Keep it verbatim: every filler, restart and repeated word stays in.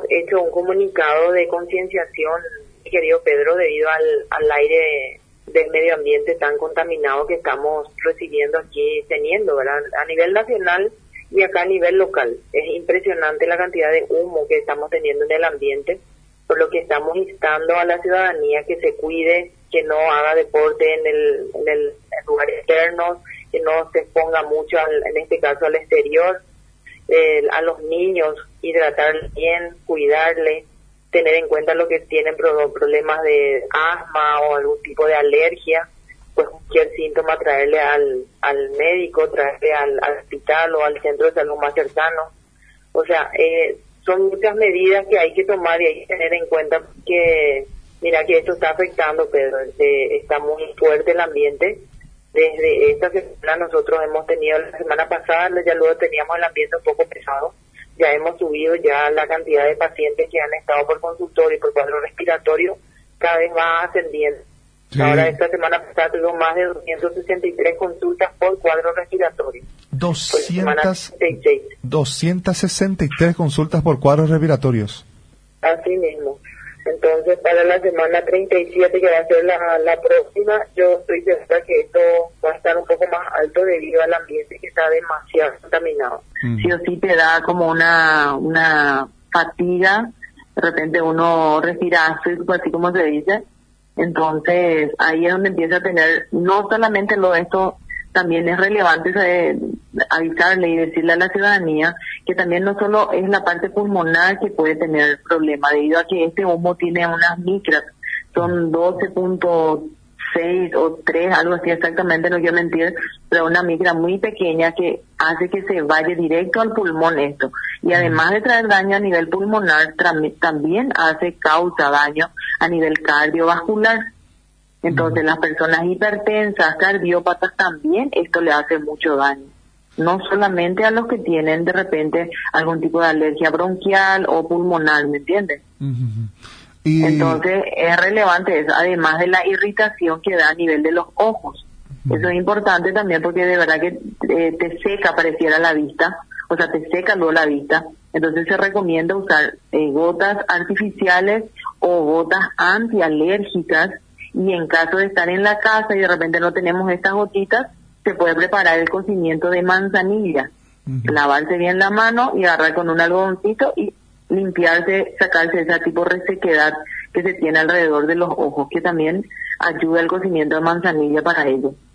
hecho un comunicado de concienciación, querido Pedro, debido al, al aire del medio ambiente tan contaminado que estamos recibiendo aquí, teniendo, ¿verdad? A nivel nacional y acá a nivel local. Es impresionante la cantidad de humo que estamos teniendo en el ambiente, por lo que estamos instando a la ciudadanía que se cuide, que no haga deporte en el, en el en lugar externo, que no se exponga mucho, al, en este caso al exterior, eh, a los niños, hidratarles bien, cuidarles, tener en cuenta lo que tienen pro, problemas de asma o algún tipo de alergia, pues cualquier síntoma traerle al, al médico, traerle al, al hospital o al centro de salud más cercano. O sea, eh, son muchas medidas que hay que tomar y hay que tener en cuenta que, mira que esto está afectando, Pedro, este, está muy fuerte el ambiente. Desde esta semana nosotros hemos tenido, la semana pasada ya luego teníamos el ambiente un poco pesado, ya hemos subido ya la cantidad de pacientes que han estado por consultorio y por cuadro respiratorio, cada vez va ascendiendo. Sí. Ahora esta semana pasada tuvimos más de doscientas sesenta y tres consultas por cuadro respiratorio. doscientas, doscientas sesenta y tres consultas por cuadros respiratorios. Así mismo. Entonces, para la semana treinta y siete, que va a ser la, la próxima, yo estoy segura que esto va a estar un poco más alto debido al ambiente que está demasiado contaminado. Mm. Sí o sí te da como una una fatiga, de repente uno respira así como se dice, entonces ahí es donde empieza a tener, no solamente lo de esto, también es relevante eh, avisarle y decirle a la ciudadanía que también no solo es la parte pulmonar que puede tener problema, debido a que este humo tiene unas micras, son doce punto seis o tres, algo así exactamente, no quiero mentir, pero una micra muy pequeña que hace que se vaya directo al pulmón esto. Y además de traer daño a nivel pulmonar, también hace, causa daño a nivel cardiovascular. Entonces, las personas hipertensas, cardiópatas, también esto le hace mucho daño. No solamente a los que tienen de repente algún tipo de alergia bronquial o pulmonar, ¿me entiendes? Uh-huh. Y... Entonces, es relevante eso, además de la irritación que da a nivel de los ojos. Uh-huh. Eso es importante también porque de verdad que eh, te seca, pareciera la vista, o sea, te seca luego la vista. Entonces, se recomienda usar eh, gotas artificiales o gotas antialérgicas. Y en caso de estar en la casa y de repente no tenemos estas gotitas, se puede preparar el cocimiento de manzanilla. Uh-huh. Lavarse bien la mano y agarrar con un algodoncito y limpiarse, sacarse ese tipo de resequedad que se tiene alrededor de los ojos, que también ayuda el cocimiento de manzanilla para ello.